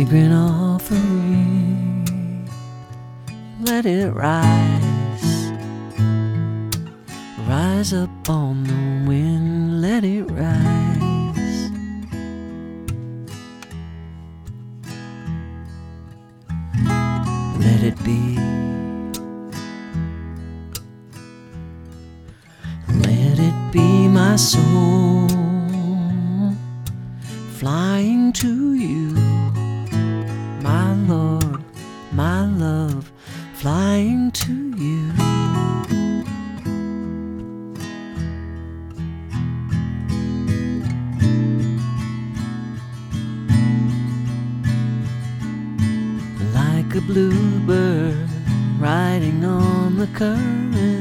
fragrant offering. Let it rise, rise up on the wind. Let it rise. Let it be. Let it be my soul flying to you, my Lord, my love, flying to you. Like a bluebird riding on the current,